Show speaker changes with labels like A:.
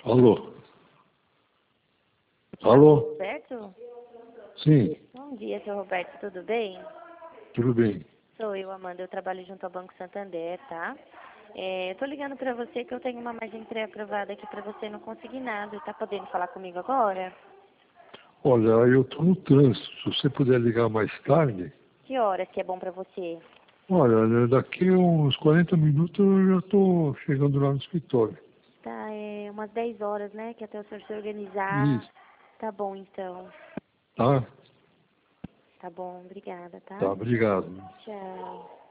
A: Alô? Alô?
B: Roberto?
A: Sim,
B: Bom dia, seu Roberto, tudo bem?
A: tudo bem.
B: Sou eu, Amanda, eu trabalho junto ao Banco Santander, tá? Eu tô ligando pra você que eu tenho uma margem pré-aprovada aqui pra você não conseguir nada. Tá podendo falar comigo agora?
A: Olha, eu estou no trânsito. Se você puder ligar mais tarde,
B: Que horas que é bom pra você?
A: olha, daqui a uns 40 minutos eu já estou chegando lá no escritório.
B: Tá, umas 10 horas, né? Que até o senhor se organizar.
A: Isso,
B: Tá bom, então.
A: tá?
B: Tá bom, obrigada,
A: Tá,
B: tá?
A: obrigado.
B: Tchau.